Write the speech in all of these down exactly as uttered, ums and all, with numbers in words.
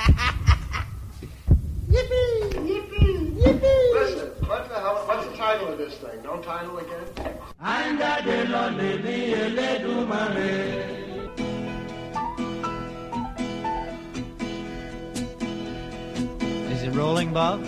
Yippee! Yippee! Yippee! Listen, what the hell, what's the title of this thing? No title again? Is it rolling, Bob?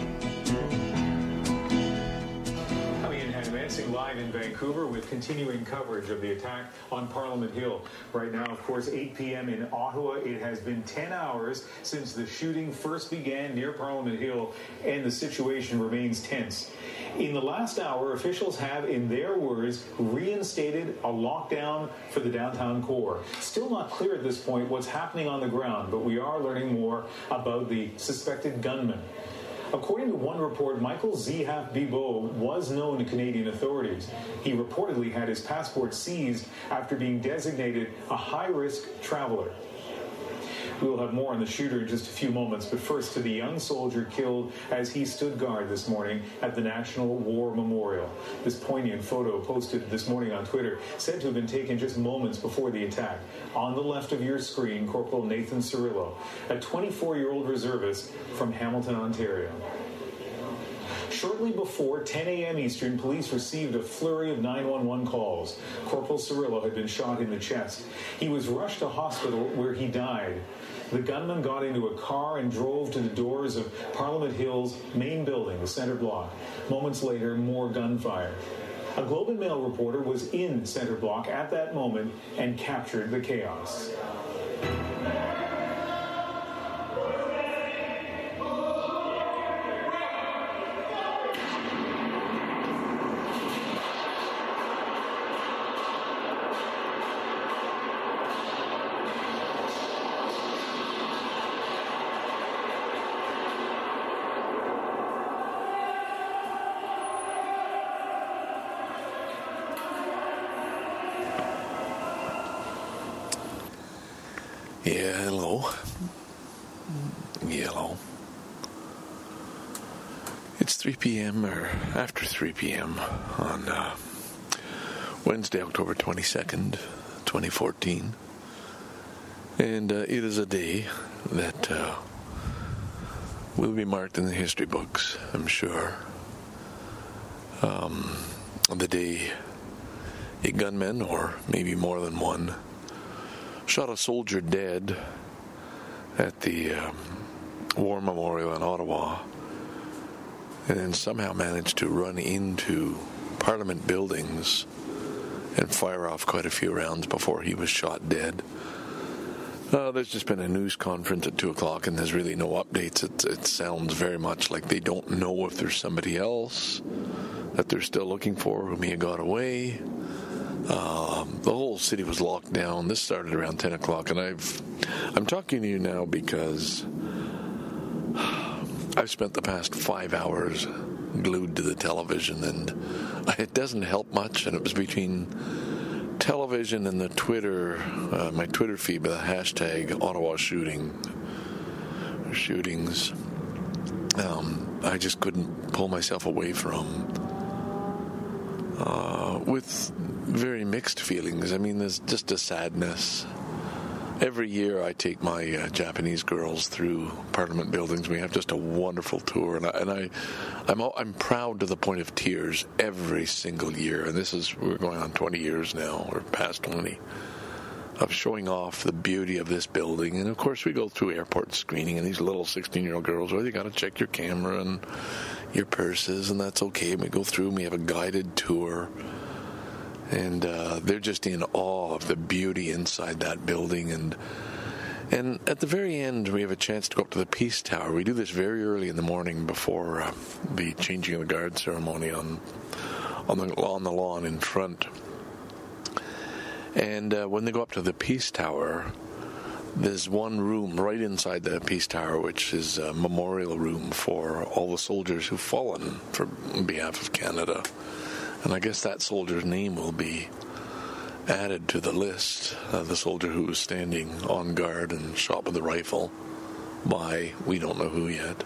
Live in Vancouver with continuing coverage of the attack on Parliament Hill. Right now, of course, eight p.m. in Ottawa. It has been ten hours since the shooting first began near Parliament Hill, and the situation remains tense. In the last hour, officials have, in their words, reinstated a lockdown for the downtown core. Still not clear at this point what's happening on the ground, but we are learning more about the suspected gunman. According to one report, Michael Zehaf Bibeau was known to Canadian authorities. He reportedly had his passport seized after being designated a high-risk traveler. We will have more on the shooter in just a few moments, but first to the young soldier killed as he stood guard this morning at the National War Memorial. This poignant photo posted this morning on Twitter, said to have been taken just moments before the attack. On the left of your screen, Corporal Nathan Cirillo, a twenty-four-year-old reservist from Hamilton, Ontario. Shortly before ten a.m. Eastern, police received a flurry of nine one one calls. Corporal Cirillo had been shot in the chest. He was rushed to hospital where he died. The gunman got into a car and drove to the doors of Parliament Hill's main building, the Centre Block. Moments later, more gunfire. A Globe and Mail reporter was in Centre Block at that moment and captured the chaos. Yeah, hello. Hello. It's three p.m. or after three p.m. on uh, Wednesday, October twenty-second, twenty fourteen. And uh, it is a day that uh, will be marked in the history books, I'm sure. Um, the day a gunman, or maybe more than one, shot a soldier dead at the um, War Memorial in Ottawa, and then somehow managed to run into Parliament buildings and fire off quite a few rounds before he was shot dead. Uh, there's just been a news conference at two o'clock, and there's really no updates. It, it sounds very much like they don't know if there's somebody else that they're still looking for who may have got away. Um, the whole city was locked down. This started around ten o'clock, and I've, I'm talking to you now because I've spent the past five hours glued to the television, and it doesn't help much, and it was between television and the Twitter, uh, my Twitter feed with the hashtag Ottawa shooting, shootings. Um, I just couldn't pull myself away from, uh, with very mixed feelings. I mean, there's just a sadness. Every year I take my uh, Japanese girls through Parliament buildings. We have just a wonderful tour, and I, and I I'm I'm proud to the point of tears every single year. And this is, we're going on twenty years now, or past twenty, of showing off the beauty of this building. And of course, we go through airport screening, and these little sixteen-year-old girls, well, you got to check your camera and your purses, and that's okay. And we go through, and we have a guided tour. And uh, they're just in awe of the beauty inside that building. And and at the very end, we have a chance to go up to the Peace Tower. We do this very early in the morning before uh, the changing of the guard ceremony on on the, on the lawn in front. And uh, when they go up to the Peace Tower, there's one room right inside the Peace Tower, which is a memorial room for all the soldiers who've fallen for, on behalf of Canada. And I guess that soldier's name will be added to the list, uh, the soldier who was standing on guard and shot with a rifle by we don't know who yet.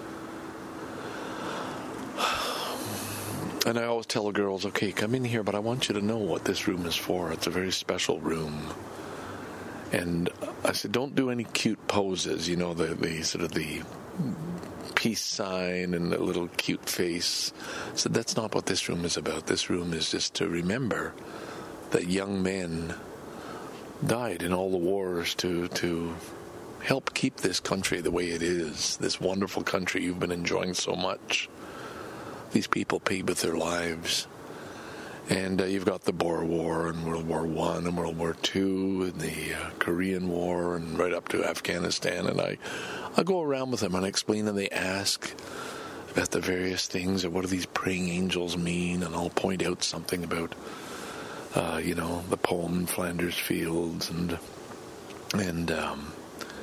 And I always tell the girls, okay, come in here, but I want you to know what this room is for. It's a very special room. And I said, don't do any cute poses, you know, the, the sort of the peace sign and the little cute face. I said, that's not what this room is about. This room is just to remember that young men died in all the wars to to help keep this country the way it is, this wonderful country you've been enjoying so much. These people paid with their lives. And uh, you've got the Boer War and World War One and World War Two and the uh, Korean War and right up to Afghanistan. And I, I go around with them and I explain and they ask about the various things and what do these praying angels mean, and I'll point out something about, uh, you know, the poem Flanders Fields, and and um,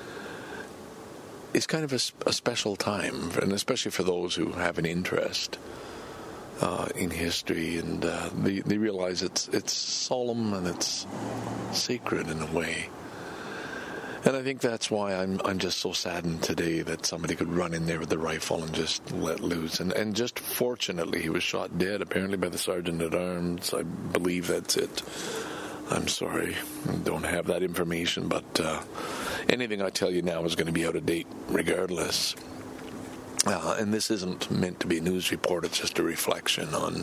it's kind of a, a special time, and especially for those who have an interest Uh, in history, and uh, they, they realize it's it's solemn and it's sacred in a way. And I think that's why I'm I'm just so saddened today that somebody could run in there with the rifle and just let loose. And, and just fortunately, he was shot dead, apparently by the sergeant at arms. I believe that's it. I'm sorry, I don't have that information, but uh, anything I tell you now is going to be out of date regardless. Uh, and this isn't meant to be a news report, it's just a reflection on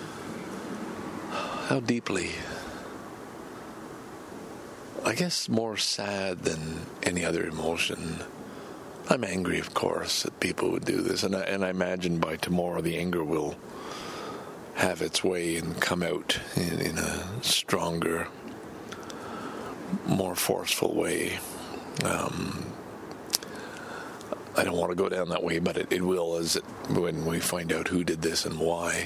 how deeply, I guess more sad than any other emotion. I'm angry, of course, that people would do this, and I, and I imagine by tomorrow the anger will have its way and come out in, in a stronger, more forceful way. Um, I don't want to go down that way, but it, it will as it, when we find out who did this and why.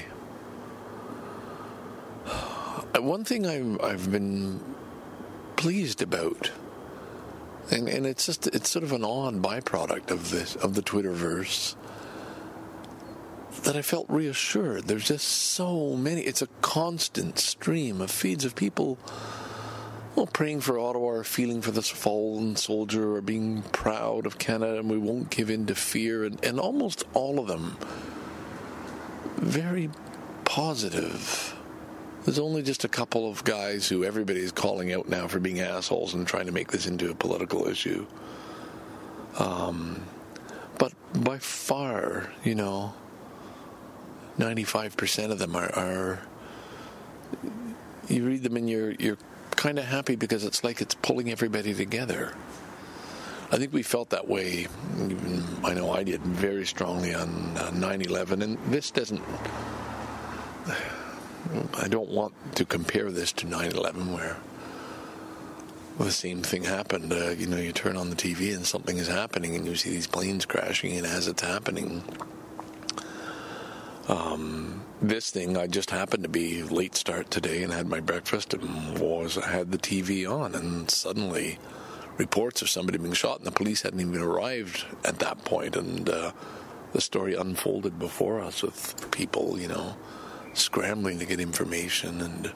One thing I've, I've been pleased about, and, and it's just it's sort of an odd byproduct of this of the Twitterverse, that I felt reassured. There's just so many. It's a constant stream of feeds of people, well, praying for Ottawa, or feeling for this fallen soldier, or being proud of Canada, and we won't give in to fear, and, and almost all of them very positive. There's only just a couple of guys who everybody's calling out now for being assholes and trying to make this into a political issue. Um, but by far, you know, ninety-five percent of them are, are you read them and you're you're kind of happy because it's like it's pulling everybody together. I think we felt that way, even, I know I did, very strongly on uh, nine eleven, and this doesn't, I don't want to compare this to nine eleven where the same thing happened. Uh, you know, you turn on the T V and something is happening and you see these planes crashing, and as it's happening, um, this thing, I just happened to be late start today and had my breakfast and was I had the T V on, and suddenly reports of somebody being shot, and the police hadn't even arrived at that point, and uh, the story unfolded before us with people, you know, scrambling to get information, and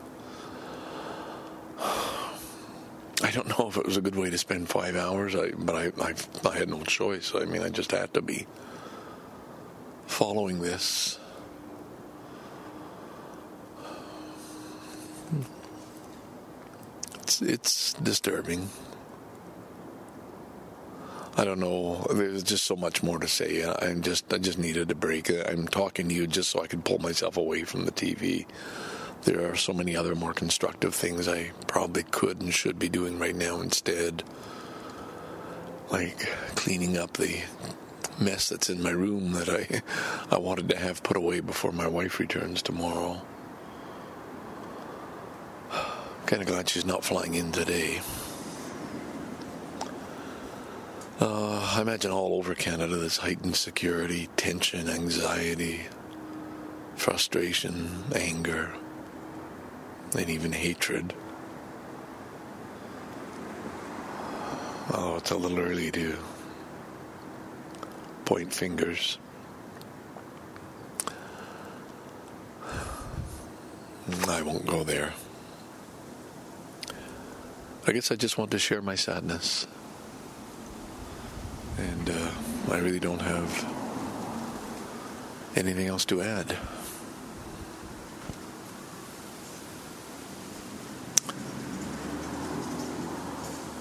I don't know if it was a good way to spend five hours, I, but I, I, I had no choice. I mean, I just had to be following this. It's, it's disturbing. I don't know. There's just so much more to say. I just, I just needed a break. I'm talking to you just so I could pull myself away from the T V. There are so many other more constructive things I probably could and should be doing right now instead, like cleaning up the mess that's in my room that I, I wanted to have put away before my wife returns tomorrow. Kind of glad she's not flying in today. Uh, I imagine all over Canada there's heightened security, tension, anxiety, frustration, anger, and even hatred. Oh, it's a little early to point fingers. I won't go there. I guess I just want to share my sadness. And uh, I really don't have anything else to add.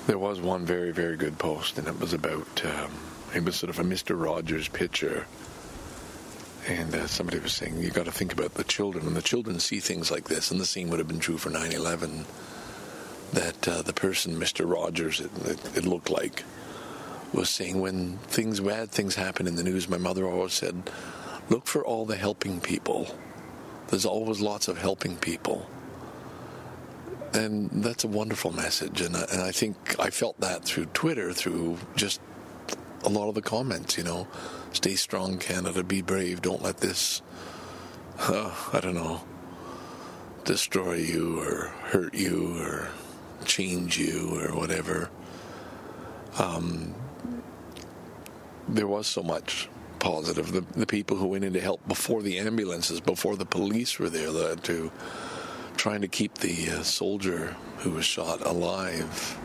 There was one very, very good post, and it was about, um, it was sort of a Mister Rogers picture. And uh, somebody was saying, you got to think about the children. When the children see things like this, and the same would have been true for nine eleven, that uh, the person, Mister Rogers, it, it, it looked like, was saying, when things, bad things happen in the news, my mother always said, look for all the helping people. There's always lots of helping people. And that's a wonderful message, and I, and I think I felt that through Twitter, through just a lot of the comments, you know. Stay strong, Canada, be brave, don't let this, uh, I don't know, destroy you or hurt you or change you or whatever. Um, there was so much positive. The, the people who went in to help before the ambulances, before the police were there, the, to trying to keep the uh, soldier who was shot alive.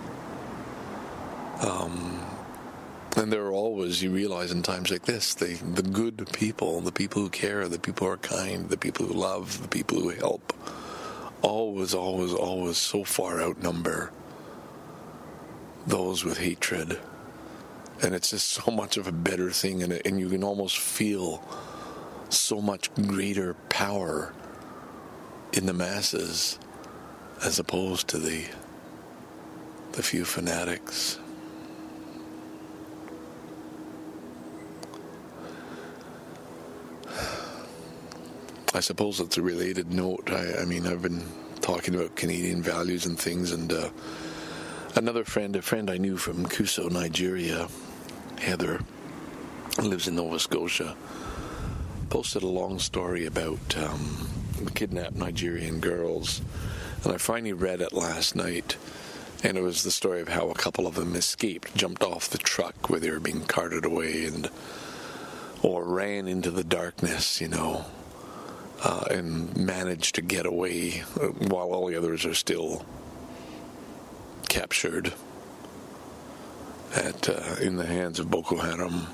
Um, and there are always, you realize in times like this, the, the good people, the people who care, the people who are kind, the people who love, the people who help, always, always, always so far outnumber those with hatred. And it's just so much of a better thing, and, and you can almost feel so much greater power in the masses as opposed to the the few fanatics. I suppose it's a related note. I, I mean, I've been talking about Canadian values and things, and uh, another friend, a friend I knew from Kuso, Nigeria, Heather, lives in Nova Scotia, posted a long story about um, kidnapped Nigerian girls, and I finally read it last night, and it was the story of how a couple of them escaped, jumped off the truck where they were being carted away, and or ran into the darkness, you know, uh, and managed to get away while all the others are still captured at uh, in the hands of Boko Haram.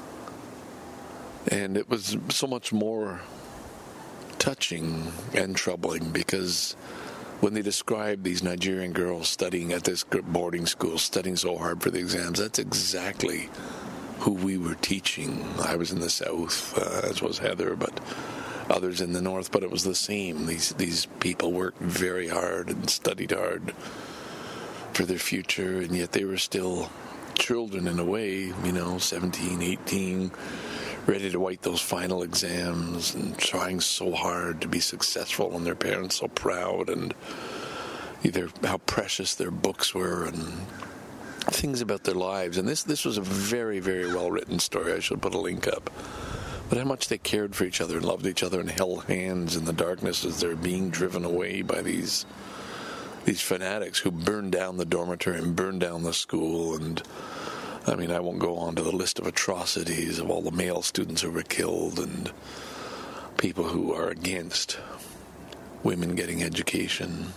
And it was so much more touching and troubling, because when they described these Nigerian girls studying at this boarding school, studying so hard for the exams, that's exactly who we were teaching. I was in the south, uh, as was Heather, but others in the north, but it was the same. These these people worked very hard and studied hard for their future, and yet they were still children in a way, you know, seventeen, eighteen, ready to write those final exams and trying so hard to be successful, and their parents so proud, and either how precious their books were and things about their lives. And this this was a very, very well written story. I should put a link up. But how much they cared for each other and loved each other and held hands in the darkness as they're being driven away by these these fanatics who burned down the dormitory and burned down the school. And I mean, I won't go on to the list of atrocities of all the male students who were killed and people who are against women getting education.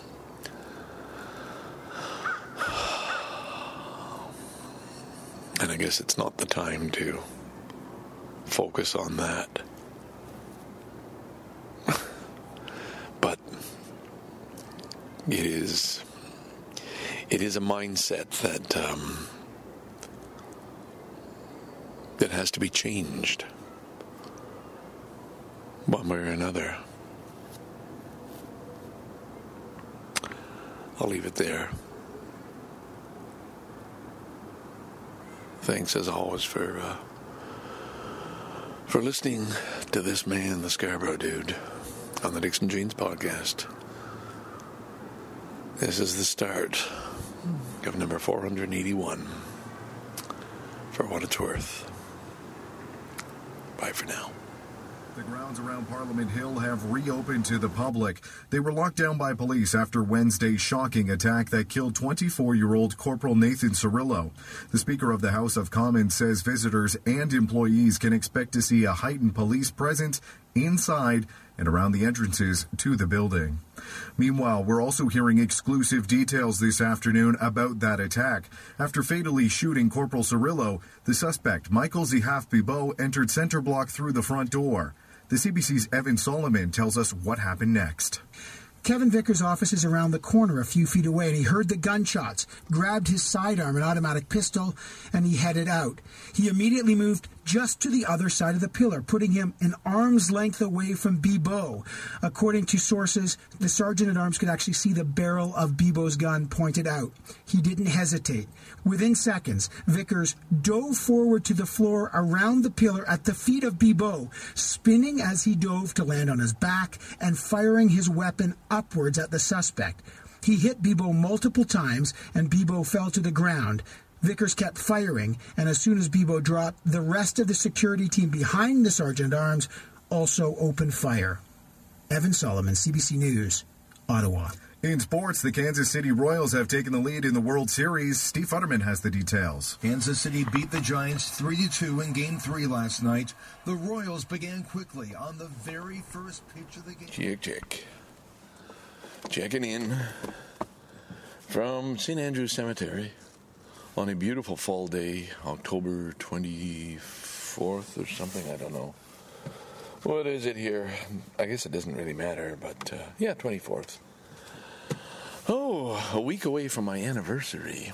And I guess it's not the time to focus on that. But it is it is a mindset that um, that has to be changed one way or another. I'll leave it there. Thanks as always for uh, for listening to this man, the Scarborough Dude, on the Dixon Jeans podcast. This is the start of number four hundred eighty-one. For what it's worth. Bye for now. The grounds around Parliament Hill have reopened to the public. They were locked down by police after Wednesday's shocking attack that killed twenty-four-year-old Corporal Nathan Cirillo. The Speaker of the House of Commons says visitors and employees can expect to see a heightened police presence inside and around the entrances to the building. Meanwhile, we're also hearing exclusive details this afternoon about that attack. After fatally shooting Corporal Cirillo, the suspect, Michael Zihaf-Bibo, entered center block through the front door. The C B C's Evan Solomon tells us what happened next. Kevin Vickers' office is around the corner a few feet away, and he heard the gunshots, grabbed his sidearm, an automatic pistol, and he headed out. He immediately moved just to the other side of the pillar, putting him an arm's length away from Bibeau. According to sources, the sergeant-at-arms could actually see the barrel of Bibeau's gun pointed out. He didn't hesitate. Within seconds, Vickers dove forward to the floor around the pillar at the feet of Bibeau, spinning as he dove to land on his back and firing his weapon upwards at the suspect. He hit Bibeau multiple times, and Bibeau fell to the ground. Vickers kept firing, and as soon as Bibeau dropped, the rest of the security team behind the sergeant-at-arms also opened fire. Evan Solomon, C B C News, Ottawa. In sports, the Kansas City Royals have taken the lead in the World Series. Steve Futterman has the details. Kansas City beat the Giants three to two in Game three last night. The Royals began quickly on the very first pitch of the game. Check, check. Checking in from Saint Andrew's Cemetery on a beautiful fall day, October twenty-fourth or something, I don't know. What is it here? I guess it doesn't really matter, but uh, yeah, twenty-fourth. Oh, a week away from my anniversary.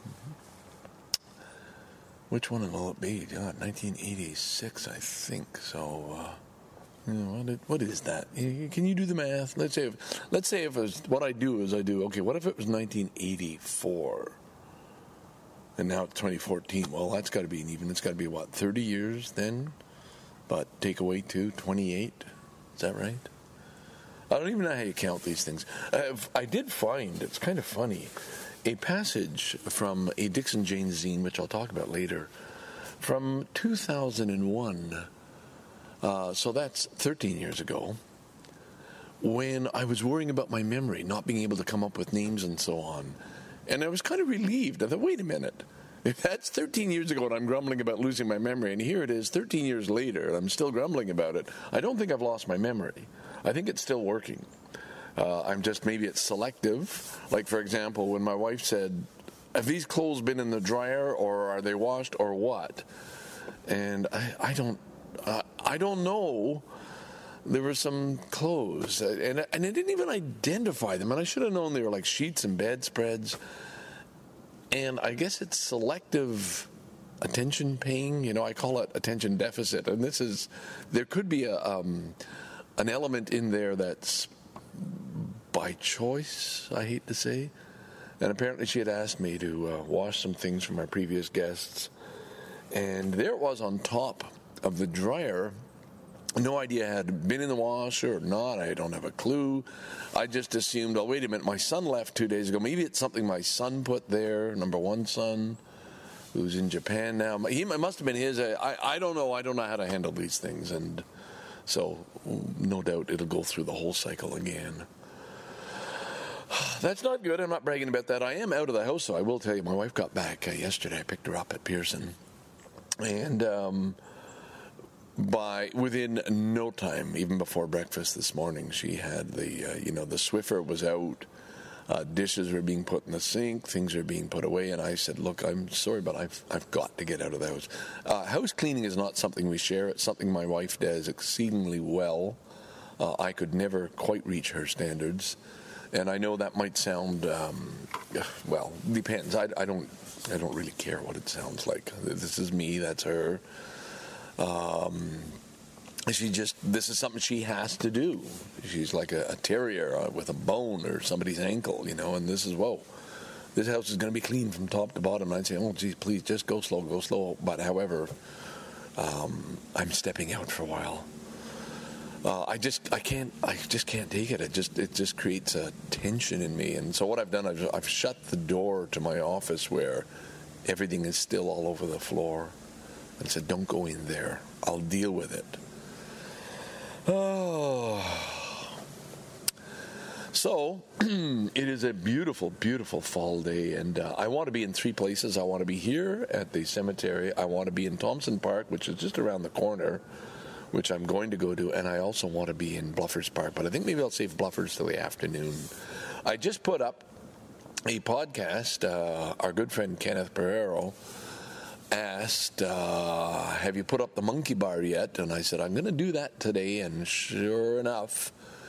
Which one will it be? God, nineteen eighty-six, I think. So, uh, you know, what, it, what is that? Can you do the math? Let's say, if, let's say if it was, what I do is I do, okay, what if it was nineteen eighty-four? And now it's twenty fourteen. Well, that's got to be an even. It's got to be, what, thirty years then? But take away two, twenty-eight. Is that right? I don't even know how you count these things. I've, I did find, it's kind of funny, a passage from a Dixon Janes zine, which I'll talk about later, from two thousand one. Uh, so that's thirteen years ago, when I was worrying about my memory, not being able to come up with names and so on. And I was kind of relieved. I thought, wait a minute. If that's thirteen years ago and I'm grumbling about losing my memory, and here it is thirteen years later and I'm still grumbling about it, I don't think I've lost my memory. I think it's still working. Uh, I'm just, maybe it's selective. Like, for example, when my wife said, have these clothes been in the dryer, or are they washed, or what? And I, I don't, uh, I don't know. There were some clothes, and, and I didn't even identify them, and I should have known they were like sheets and bedspreads. And I guess it's selective attention paying. You know, I call it attention deficit. And this is, there could be a um, an element in there that's by choice, I hate to say. And apparently she had asked me to uh, wash some things from our previous guests. And there it was on top of the dryer. No idea had it been in the washer or not. I don't have a clue. I just assumed, oh, wait a minute, my son left two days ago. Maybe it's something my son put there, number one son, who's in Japan now. He it must have been his. I, I don't know. I don't know how to handle these things. And so no doubt it'll go through the whole cycle again. That's not good. I'm not bragging about that. I am out of the house, so I will tell you, my wife got back uh, yesterday. I picked her up at Pearson. And... um By within no time, even before breakfast this morning, she had the, uh, you know, the Swiffer was out, uh, dishes were being put in the sink, things are being put away, and I said, look, I'm sorry, but I've I've got to get out of the house. Uh, house cleaning is not something we share. It's something my wife does exceedingly well. Uh, I could never quite reach her standards, and I know that might sound, um, well, depends. I, I don't I don't really care what it sounds like. This is me, that's her. Um, she just, this is something she has to do. She's like a, a terrier uh, with a bone or somebody's ankle, you know, and this is, whoa, this house is going to be clean from top to bottom. And I'd say, oh, geez, please, just go slow, go slow. But however, um, I'm stepping out for a while. Uh, I just, I can't, I just can't take it. It just, it just creates a tension in me. And so what I've done, I've, I've shut the door to my office where everything is still all over the floor. And said, don't go in there. I'll deal with it. Oh. So, it is a beautiful, beautiful fall day, and uh, I want to be in three places. I want to be here at the cemetery. I want to be in Thompson Park, which is just around the corner, which I'm going to go to, and I also want to be in Bluffers Park, but I think maybe I'll save Bluffers till the afternoon. I just put up a podcast. Uh, our good friend Kenneth Pereiro asked, uh, have you put up the monkey bar yet? And I said, I'm going to do that today. And sure enough,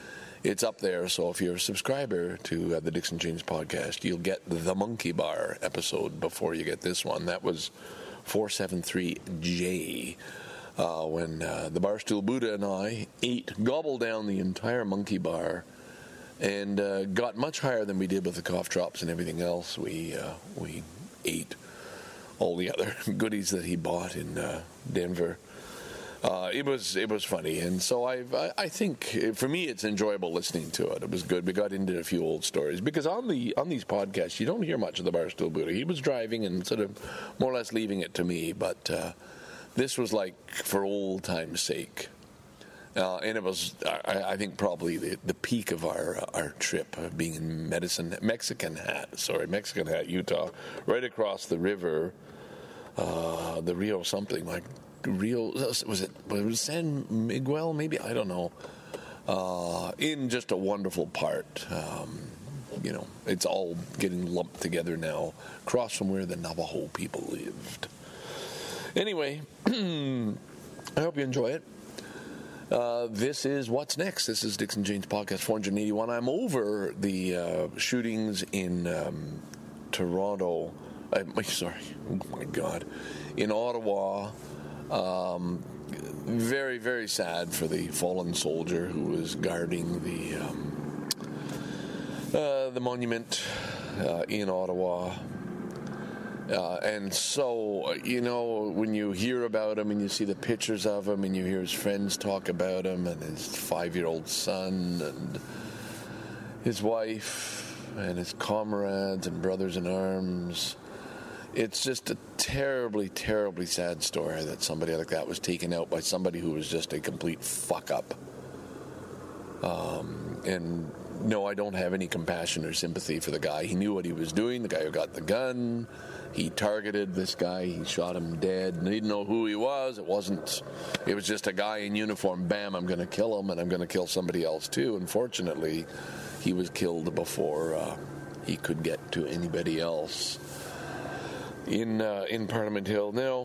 it's up there. So if you're a subscriber to uh, the Dixon James podcast, you'll get the Monkey Bar episode before you get this one. That was four seventy-three J. Uh, when uh, the Barstool Buddha and I ate, gobbled down the entire Monkey Bar, and uh, got much higher than we did with the cough drops and everything else. We uh, we ate all the other goodies that he bought in uh, Denver. Uh, it was it was funny, and so I've, I I think for me it's enjoyable listening to it. It was good. We got into a few old stories because on the on these podcasts you don't hear much of the Barstool Buddha. He was driving and sort of more or less leaving it to me, but. Uh, This was like for old time's sake, uh, and it was, I, I think, probably the, the peak of our uh, our trip, uh, being in Medicine, Mexican Hat, sorry, Mexican Hat, Utah, right across the river, uh, the Rio something like Rio was it was it San Miguel maybe, I don't know, uh, in just a wonderful part. Um, you know, it's all getting lumped together now, across from where the Navajo people lived. Anyway, I hope you enjoy it. Uh, this is What's Next. This is Dixon James Podcast four eighty-one. I'm over the uh, shootings in um, Toronto. Uh, sorry, oh my God. In Ottawa. Um, very, very sad for the fallen soldier who was guarding the, um, uh, the monument uh, in Ottawa. Uh, and so, you know, when you hear about him and you see the pictures of him and you hear his friends talk about him and his five-year-old son and his wife and his comrades and brothers in arms, it's just a terribly, terribly sad story that somebody like that was taken out by somebody who was just a complete fuck-up. Um, and... No, I don't have any compassion or sympathy for the guy. He knew what he was doing, the guy who got the gun. He targeted this guy. He shot him dead. And he didn't know who he was. It wasn't, it was just a guy in uniform. Bam, I'm going to kill him, and I'm going to kill somebody else too. Unfortunately, he was killed before uh, he could get to anybody else in, uh, in Parliament Hill. Now,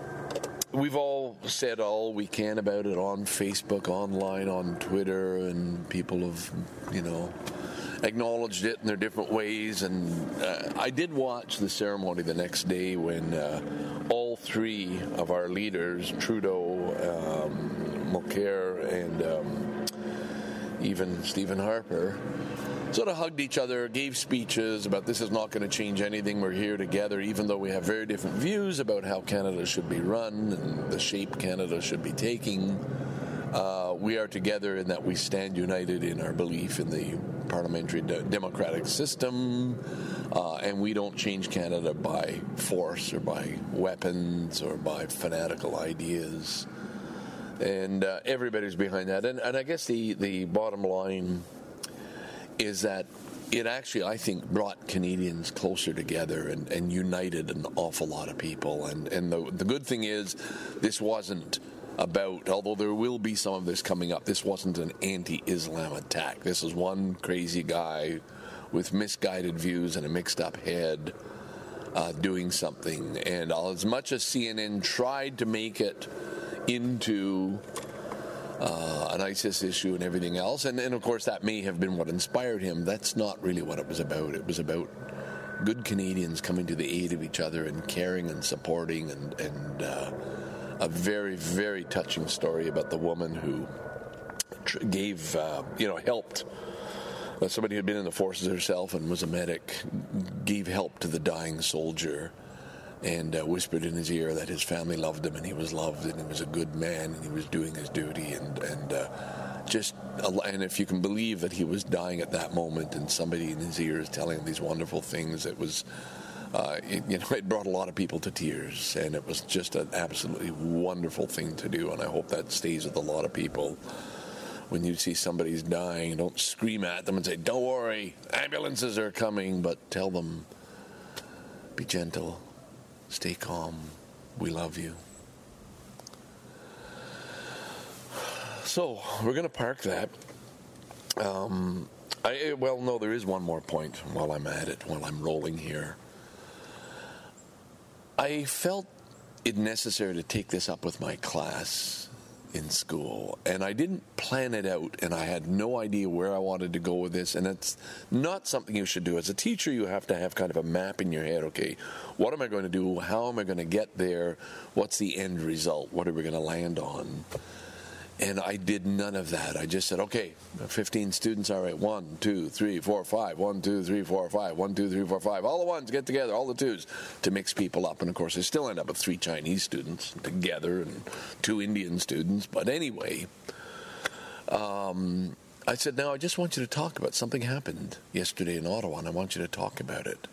we've all said all we can about it on Facebook, online, on Twitter, and people have, you know, acknowledged it in their different ways. And uh, I did watch the ceremony the next day when uh, all three of our leaders, Trudeau, um, Mulcair, and um, even Stephen Harper, sort of hugged each other, gave speeches about this is not going to change anything, we're here together, even though we have very different views about how Canada should be run and the shape Canada should be taking. Uh, we are together in that we stand united in our belief in the parliamentary de- democratic system, uh, and we don't change Canada by force or by weapons or by fanatical ideas. And uh, everybody's behind that. And, and I guess the, the bottom line is that it actually, I think, brought Canadians closer together and, and united an awful lot of people. And, and the, the good thing is, this wasn't about, although there will be some of this coming up, this wasn't an anti-Islam attack. This is one crazy guy with misguided views and a mixed-up head uh, doing something. And as much as C N N tried to make it into Uh, an ISIS issue and everything else, and, and of course that may have been what inspired him, that's not really what it was about. It was about good Canadians coming to the aid of each other and caring and supporting, and, and uh, a very, very touching story about the woman who tr- gave, uh, you know, helped, uh, somebody who had been in the forces herself and was a medic, gave help to the dying soldier, and uh, whispered in his ear that his family loved him and he was loved and he was a good man and he was doing his duty, and and uh, just and if you can believe that he was dying at that moment and somebody in his ear is telling him these wonderful things, it was uh, it, you know it brought a lot of people to tears, and it was just an absolutely wonderful thing to do. And I hope that stays with a lot of people. When you see somebody's dying, don't scream at them and say, "Don't worry, ambulances are coming," but tell them, be gentle. Stay calm. We love you. So, we're going to park that. Um, I, well, no, there is one more point while I'm at it, while I'm rolling here. I felt it necessary to take this up with my class in school, and I didn't plan it out, and I had no idea where I wanted to go with this, and it's not something you should do. As a teacher, you have to have kind of a map in your head. Okay, what am I going to do? How am I going to get there? What's the end result? What are we going to land on? And I did none of that. I just said, okay, fifteen students, all right, one, two, three, four, five, one, two, three, four, five, one, two, three, four, five, all the ones get together, all the twos, to mix people up. And of course, I still end up with three Chinese students together and two Indian students. But anyway, um, I said, now I just want you to talk about something happened yesterday in Ottawa, and I want you to talk about it.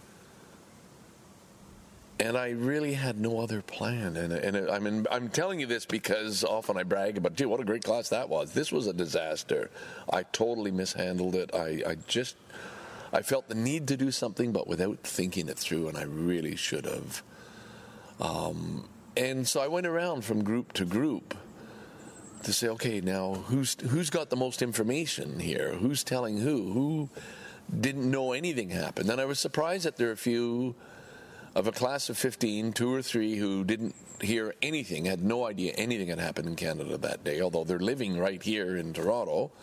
And I really had no other plan. And, and I mean, I'm telling you this because often I brag about, gee, what a great class that was. This was a disaster. I totally mishandled it. I, I just, I felt the need to do something, but without thinking it through, and I really should have. Um, and so I went around from group to group to say, okay, now who's who's got the most information here? Who's telling who? Who didn't know anything happened? And I was surprised that there are a few of a class of fifteen, two or three who didn't hear anything, had no idea anything had happened in Canada that day, although they're living right here in Toronto.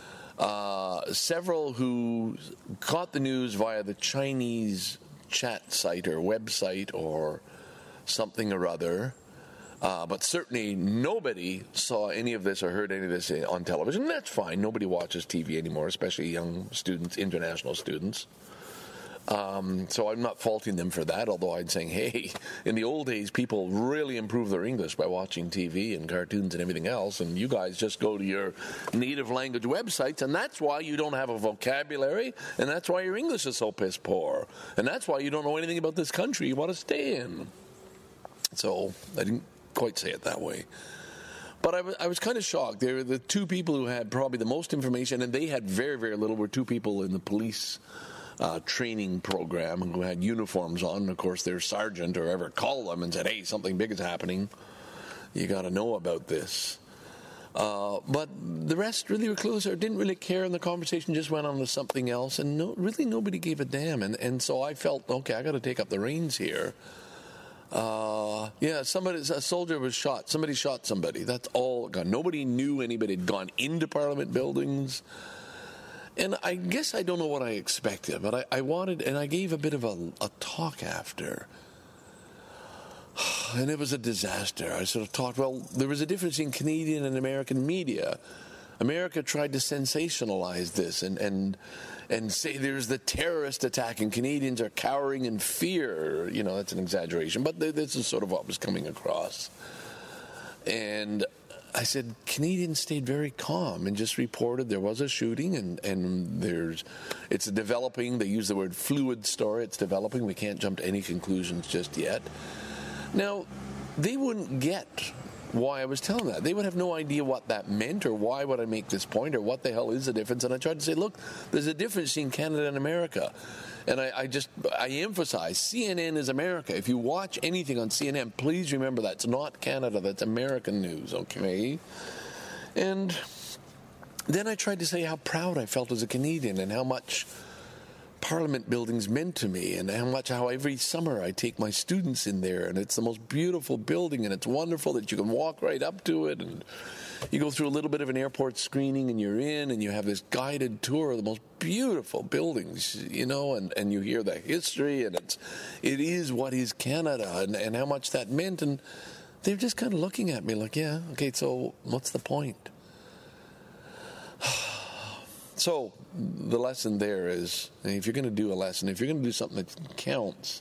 Uh, several who caught the news via the Chinese chat site or website or something or other. Uh, but certainly nobody saw any of this or heard any of this on television. That's fine. Nobody watches T V anymore, especially young students, international students. Um, so I'm not faulting them for that, although I'm saying, hey, in the old days, people really improved their English by watching T V and cartoons and everything else, and you guys just go to your native language websites, and that's why you don't have a vocabulary, and that's why your English is so piss poor, and that's why you don't know anything about this country you want to stay in. So I didn't quite say it that way. But I was, I was kind of shocked. They were the two people who had probably the most information, and they had very, very little, were two people in the police Uh, training program who had uniforms on. And of course, their sergeant or ever called them and said, hey, something big is happening. You got to know about this. Uh, but the rest really were closer, didn't really care, and the conversation just went on to something else, and no, really nobody gave a damn. And, and so I felt, okay, I got to take up the reins here. Uh, yeah, somebody, a soldier was shot. Somebody shot somebody. That's all. God, nobody knew anybody had gone into Parliament buildings. And I guess I don't know what I expected, but I, I wanted, and I gave a bit of a, a talk after. And it was a disaster. I sort of talked, well, there was a difference in Canadian and American media. America tried to sensationalize this and, and, and say there's the terrorist attack and Canadians are cowering in fear. You know, that's an exaggeration, but this is sort of what was coming across. And I said, Canadians stayed very calm and just reported there was a shooting and, and there's, it's developing. They use the word fluid story. It's developing. We can't jump to any conclusions just yet. Now, they wouldn't get why I was telling that. They would have no idea what that meant or why would I make this point or what the hell is the difference. And I tried to say, look, there's a difference between Canada and America. And I, I just, I emphasize, C N N is America. If you watch anything on C N N, please remember that's not Canada, that's American news, okay? And then I tried to say how proud I felt as a Canadian and how much Parliament buildings meant to me and how much, how every summer I take my students in there and it's the most beautiful building and it's wonderful that you can walk right up to it and you go through a little bit of an airport screening and you're in and you have this guided tour of the most beautiful buildings, you know, and, and you hear the history and it's, it is what is Canada and, and how much that meant. And they're just kind of looking at me like, yeah, okay, so what's the point? So the lesson there is, if you're going to do a lesson, if you're going to do something that counts,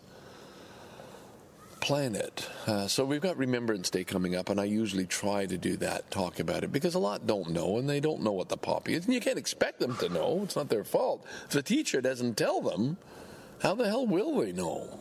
plan it. Uh, so we've got Remembrance Day coming up, and I usually try to do that, talk about it, because a lot don't know, and they don't know what the poppy is, and you can't expect them to know. It's not their fault. If the teacher doesn't tell them, how the hell will they know?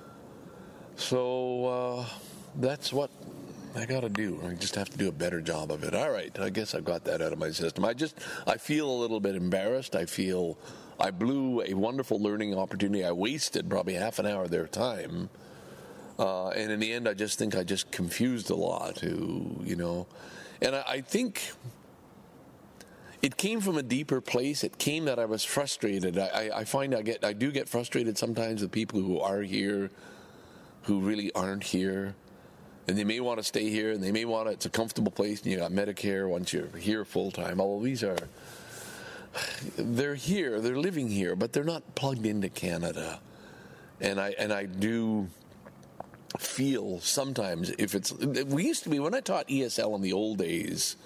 So uh, that's what I got to do. I just have to do a better job of it. All right, I guess I've got that out of my system. I just, I feel a little bit embarrassed. I feel I blew a wonderful learning opportunity. I wasted probably half an hour of their time. Uh, and in the end, I just think I just confused a lot, who, you know. And I, I think it came from a deeper place. It came that I was frustrated. I, I find I get, I do get frustrated sometimes with people who are here, who really aren't here. And they may want to stay here, and they may want to, it's a comfortable place, and you got Medicare once you're here full-time. All these are, they're here, they're living here, but they're not plugged into Canada. And I and I do feel sometimes if it's, we used to be, when I taught E S L in the old days,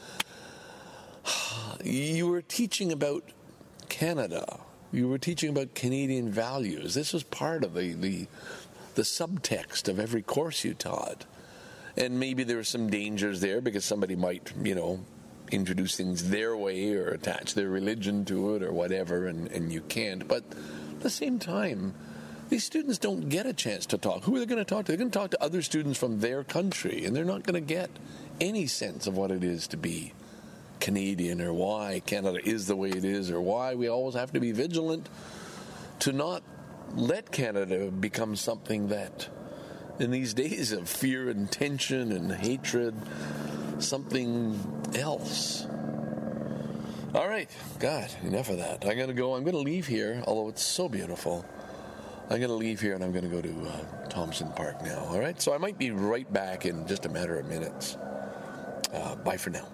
you were teaching about Canada. You were teaching about Canadian values. This was part of the, the, the subtext of every course you taught. And maybe there were some dangers there because somebody might, you know, introduce things their way or attach their religion to it or whatever, and, and you can't. But at the same time, these students don't get a chance to talk. Who are they going to talk to? They're going to talk to other students from their country, and they're not going to get any sense of what it is to be Canadian or why Canada is the way it is or why we always have to be vigilant to not let Canada become something that, in these days of fear and tension and hatred, something else. All right, God, enough of that. I'm going to go, I'm going to leave here, although it's so beautiful. I'm going to leave here and I'm going to go to uh, Thompson Park now, all right? So I might be right back in just a matter of minutes. Uh, bye for now.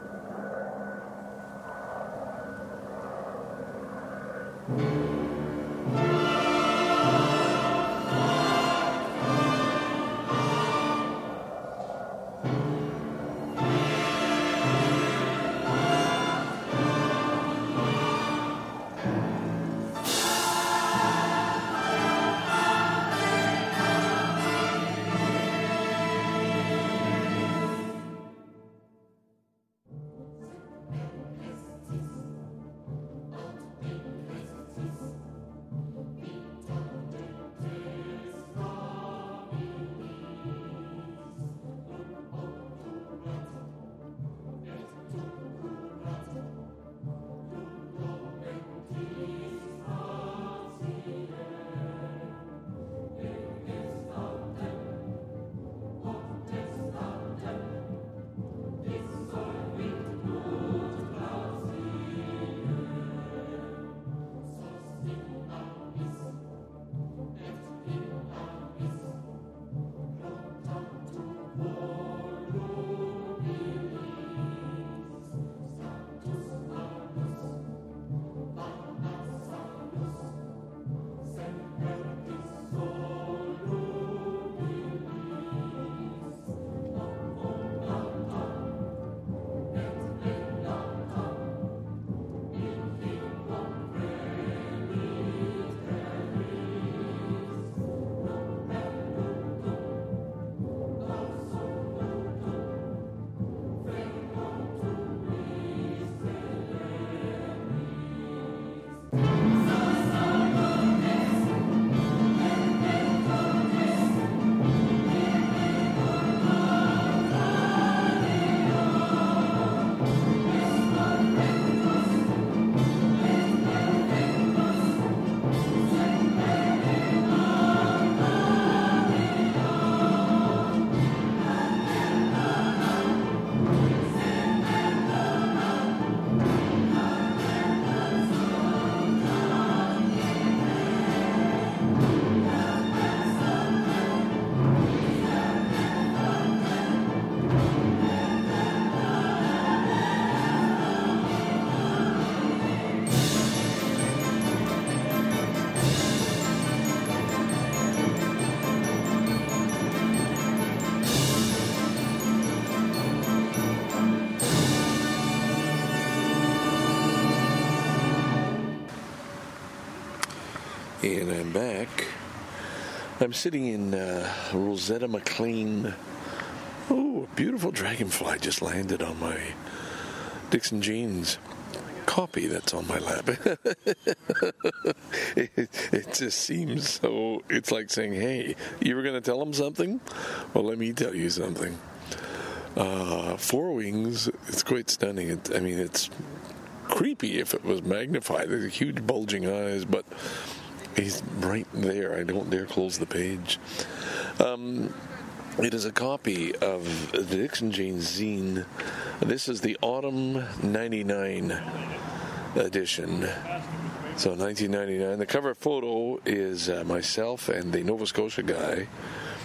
And I'm back. I'm sitting in uh, Rosetta McLean. Oh, a beautiful dragonfly just landed on my Dixon Jeans copy that's on my lap. it, it just seems so, it's like saying, hey, you were going to tell them something? Well, let me tell you something. Uh, four wings, it's quite stunning. It, I mean, it's creepy if it was magnified. There's huge bulging eyes, but he's right there. I don't dare close the page. Um, it is a copy of the Dixon Jeans zine. This is the Autumn ninety-nine edition. So nineteen ninety-nine. The cover photo is uh, myself and the Nova Scotia guy.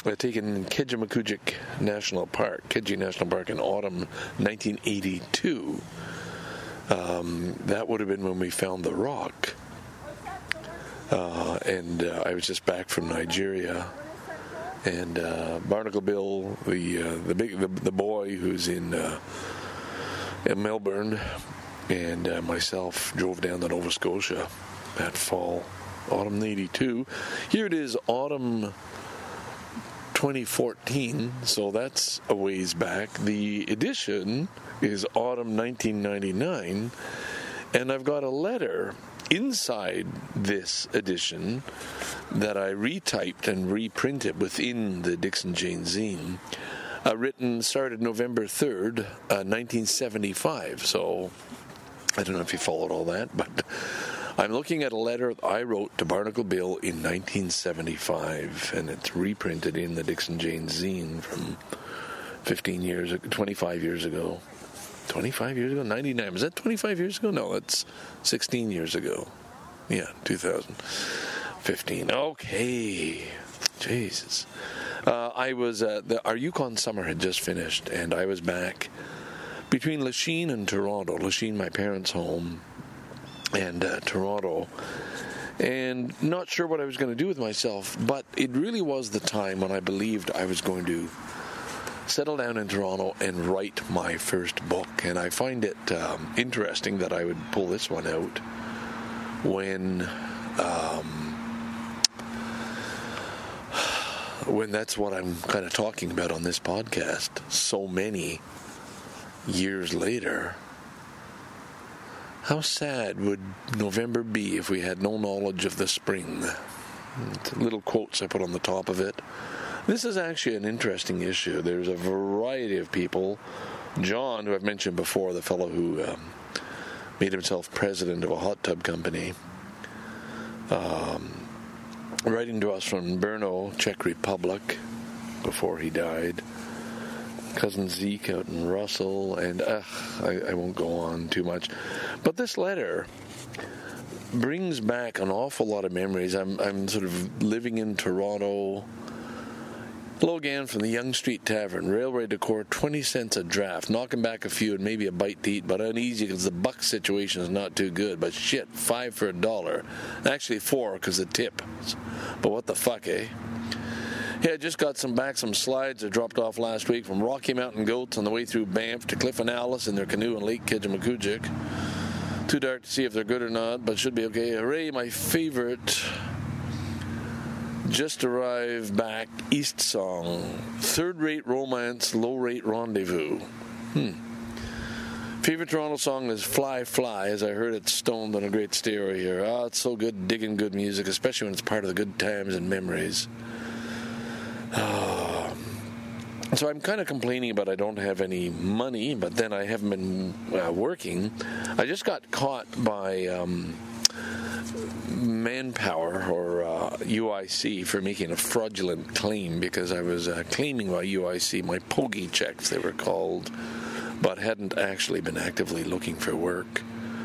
uh, taken in Kejimkujik National Park, Keji National Park in autumn nineteen eighty-two. Um, that would have been when we found the rock. Uh, and uh, I was just back from Nigeria. And uh, Barnacle Bill, the uh, the big the, the boy who's in, uh, in Melbourne, and uh, myself drove down to Nova Scotia that fall, autumn eighty-two. Here it is, autumn twenty fourteen, so that's a ways back. The edition is autumn nineteen ninety-nine, and I've got a letter inside this edition that I retyped and reprinted within the Dixon Jane zine, uh, written, started November third, uh, nineteen seventy-five. So I don't know if you followed all that, but I'm looking at a letter I wrote to Barnacle Bill in nineteen seventy-five, and it's reprinted in the Dixon Jane zine from fifteen years, twenty-five years ago. twenty-five years ago? ninety-nine. Was that twenty-five years ago? No, that's sixteen years ago. Yeah, two thousand fifteen. Okay. Jesus. Uh, I was, uh, the, our Yukon summer had just finished, and I was back between Lachine and Toronto. Lachine, my parents' home, and uh, Toronto. And not sure what I was going to do with myself, but it really was the time when I believed I was going to settle down in Toronto and write my first book. And I find it um, interesting that I would pull this one out when um, when that's what I'm kind of talking about on this podcast so many years later. How sad would November be if we had no knowledge of the spring? Little quotes I put on the top of it. This is actually an interesting issue. There's a variety of people. John, who I've mentioned before, the fellow who um, made himself president of a hot tub company, um, writing to us from Brno, Czech Republic, before he died. Cousin Zeke out in Russell, and uh, I, I won't go on too much. But this letter brings back an awful lot of memories. I'm, I'm sort of living in Toronto. Logan from the Yonge Street Tavern, railway decor, twenty cents a draft, knocking back a few and maybe a bite to eat, but uneasy because the buck situation is not too good. But shit, five for a dollar. Actually four because the tip. But what the fuck, eh? Yeah, I just got some back some slides I dropped off last week from Rocky Mountain Goats on the way through Banff to Cliff and Alice in their canoe in Lake Kejimkujik. Too dark to see if they're good or not, but should be okay. Hooray, my favorite just arrived back East song. Third-rate romance, low-rate rendezvous. Hmm. Favorite Toronto song is Fly Fly, as I heard it stoned on a great stereo here. Ah, it's so good digging good music, especially when it's part of the good times and memories. Uh, so I'm kind of complaining about I don't have any money, but then I haven't been uh, working. I just got caught by um, Manpower or uh, U I C for making a fraudulent claim because I was uh, claiming by U I C my P O G I checks, they were called, but hadn't actually been actively looking for work.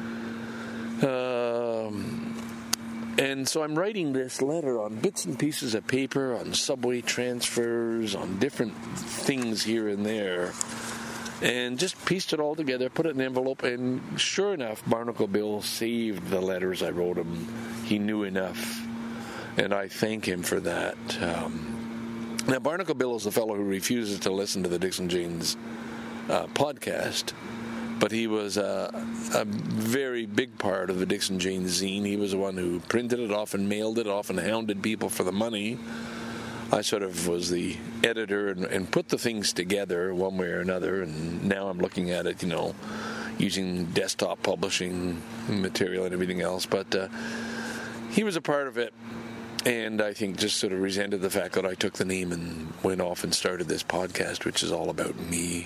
Um... And so I'm writing this letter on bits and pieces of paper, on subway transfers, on different things here and there, and just pieced it all together, put it in an envelope, and sure enough, Barnacle Bill saved the letters I wrote him. He knew enough, and I thank him for that. Um, now, Barnacle Bill is the fellow who refuses to listen to the Dixon Janes uh, podcast, but he was uh, a very big part of the Dixon Jane zine. He was the one who printed it off and mailed it off and hounded people for the money. I sort of was the editor and, and put the things together one way or another, and now I'm looking at it, you know, using desktop publishing material and everything else. But uh, he was a part of it, and I think just sort of resented the fact that I took the name and went off and started this podcast, which is all about me.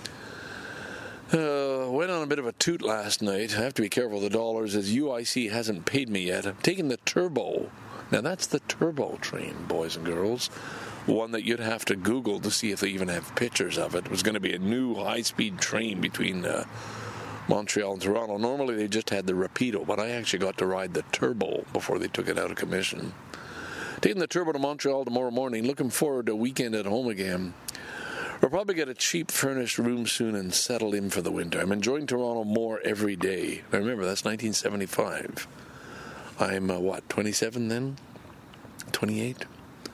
Uh, went on a bit of a toot last night. I have to be careful of the dollars as U I C hasn't paid me yet. I'm taking the Turbo. Now that's the Turbo train, boys and girls. One that you'd have to Google to see if they even have pictures of it. It was going to be a new high-speed train between uh, Montreal and Toronto. Normally they just had the Rapido, but I actually got to ride the Turbo before they took it out of commission. Taking the turbo to Montreal tomorrow morning. Looking forward to a weekend at home again. We'll probably get a cheap furnished room soon and settle in for the winter. I'm enjoying Toronto more every day. Now remember, that's nineteen seventy-five. I'm, uh, what, twenty-seven then? twenty-eight?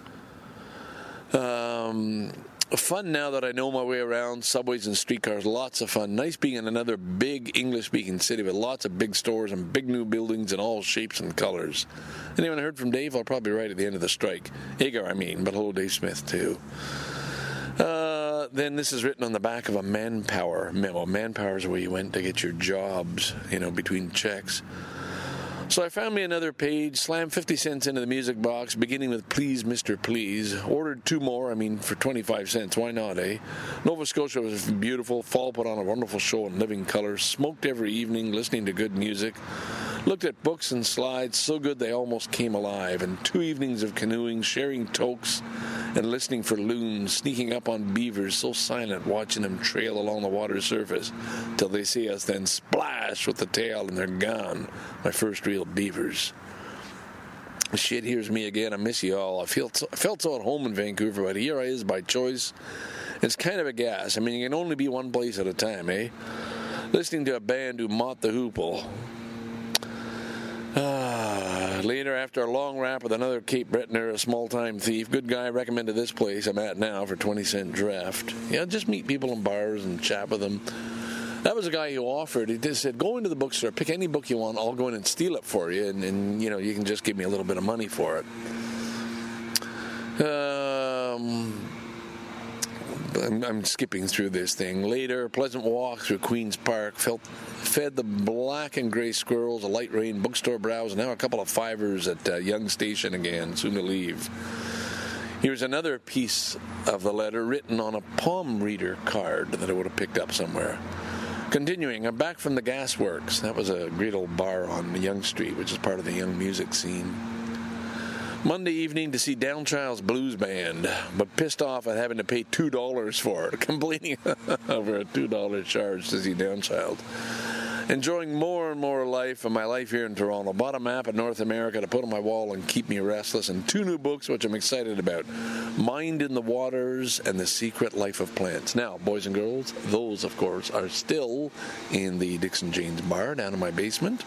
Um, fun now that I know my way around. Subways and streetcars, lots of fun. Nice being in another big English-speaking city with lots of big stores and big new buildings in all shapes and colors. Anyone heard from Dave? I'll probably write at the end of the strike. Agar, I mean, but hello, Dave Smith, too. Uh, then this is written on the back of a Manpower memo. Manpower is where you went to get your jobs, you know, between checks. So I found me another page, slammed fifty cents into the music box, beginning with Please, Mister Please. Ordered two more, I mean, for twenty-five cents. Why not, eh? Nova Scotia was beautiful. Fall put on a wonderful show in living color. Smoked every evening, listening to good music. Looked at books and slides, so good they almost came alive. And two evenings of canoeing, sharing tokes, and listening for loons, sneaking up on beavers, so silent, watching them trail along the water surface, till they see us, then splash with the tail, and they're gone. My first real beavers. Shit, here's me again. I miss you all. I feel so, I felt so at home in Vancouver, but here I is by choice. It's kind of a gas. I mean, you can only be one place at a time, eh? Listening to a band who Mott the Hoople. Ah, later, after a long rap with another Cape Bretoner, a small-time thief, good guy recommended this place I'm at now for twenty cent draft. Yeah, just meet people in bars and chat with them. That was a guy who offered. He just said, go into the bookstore, pick any book you want, I'll go in and steal it for you, and, and you know, you can just give me a little bit of money for it. Um... I'm, I'm skipping through this thing. Later, pleasant walk through Queen's Park. Felt, fed the black and gray squirrels, a light rain, bookstore browse, and now a couple of fivers at uh, Yonge Station again, soon to leave. Here's another piece of the letter written on a palm reader card that I would have picked up somewhere. Continuing, I'm back from the Gasworks. That was a great old bar on Yonge Street, which is part of the young music scene. Monday evening to see Downchild's Blues Band, but pissed off at having to pay two dollars for it, complaining over a two dollar charge to see Downchild. Enjoying more and more life and my life here in Toronto. Bought a map of North America to put on my wall and keep me restless, and two new books which I'm excited about. Mind in the Waters and The Secret Life of Plants. Now, boys and girls, those, of course, are still in the Dixon Jane's bar down in my basement.